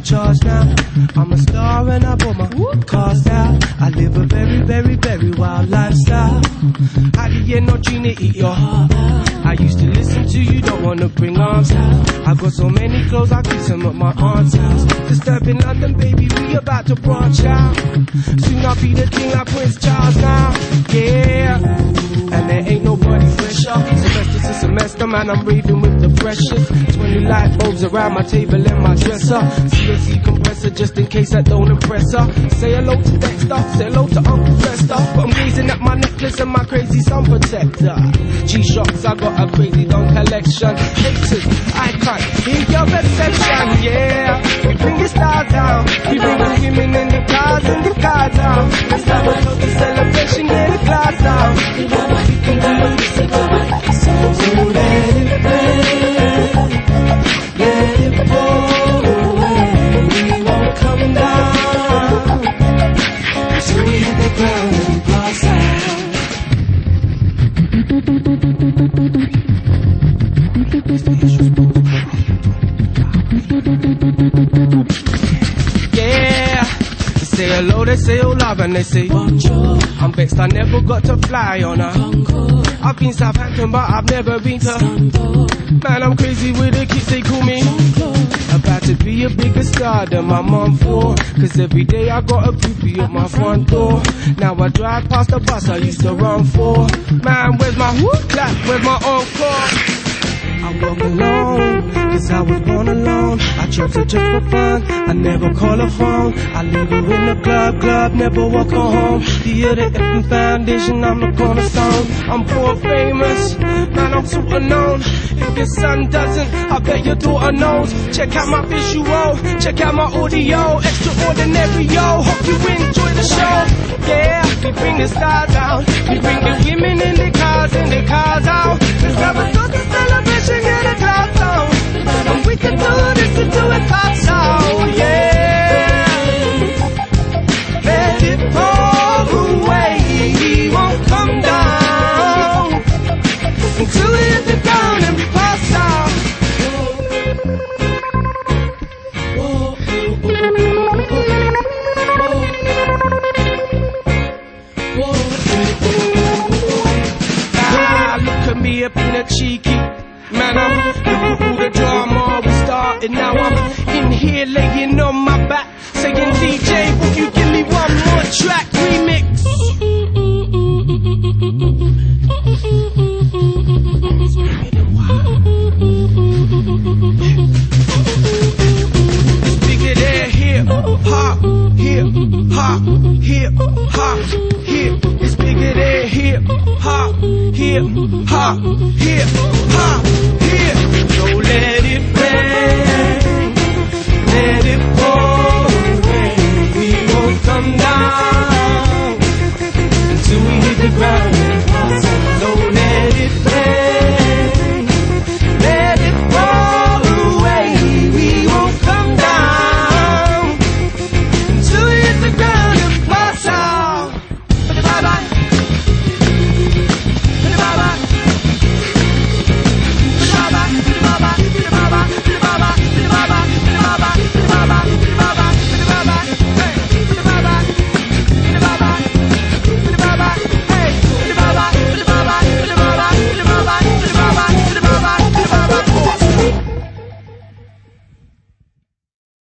charge now. I'm a star and I bought my cars out. I live a very, very, very wild lifestyle. How do you know Gina eat your heart out? I used to listen to you, don't wanna bring arms out. I got so many clothes, I keep some at my aunt's house. Disturbing London, baby, we about to branch out. Soon I'll be the king like Prince Charles now. Yeah, and there ain't nobody fresher. Semester to semester, man, I'm reading with the pressures. 20 light bulbs around my table and my dresser. CNC compressor just in case I don't impress her. Say hello to Dexter, say hello to Uncle Fester. But I'm gazing at my necklace and my crazy sun protector. G-Shocks, I got a crazy gun collection. Haters, I can't hear your reception, yeah. We bring the stars down, we bring the women in the cars and the cars down. Let's have a total celebration, get the glass down. So let it rain, let it pour away. We won't come down, so we hit the ground and pass out. Yeah, they say hello, they say hola, and they say bonjour. I'm vexed I never got to fly on a Concorde. I've been Southampton but I've never been to Scunthorpe. Man, I'm crazy with the kids, they call me about to be a bigger star than my mum for. Cause every day I got a groupie at my front door. Now I drive past the bus I used to run for. Man, where's my whoop clap, where's my encore? I walk alone, cause I was born alone. I chose her just for fun, I never call her phone. I leave her in the club, never walk her home. The other FM Foundation, I'm the cornerstone. I'm poor famous, man, I'm too unknown. If your son doesn't, I bet your daughter knows. Check out my visual, check out my audio. Extraordinary, yo, hope you enjoy the show. Yeah, we bring the stars out, we bring the women in the cars and the cars out. Let's have a total celebration, get a clap down. And we can do this until it pops out, yeah. Let it pour away, we won't come down until we hit the ground and we pass out. Look at me up in a cheeky manner. Look at all the drama we started. Now I'm in here laying on my back, saying DJ, will you give me one more track remix? It's bigger than hip hop, hip hop, hip hop, hip. It's bigger than hip hop, hip hop, hip hop.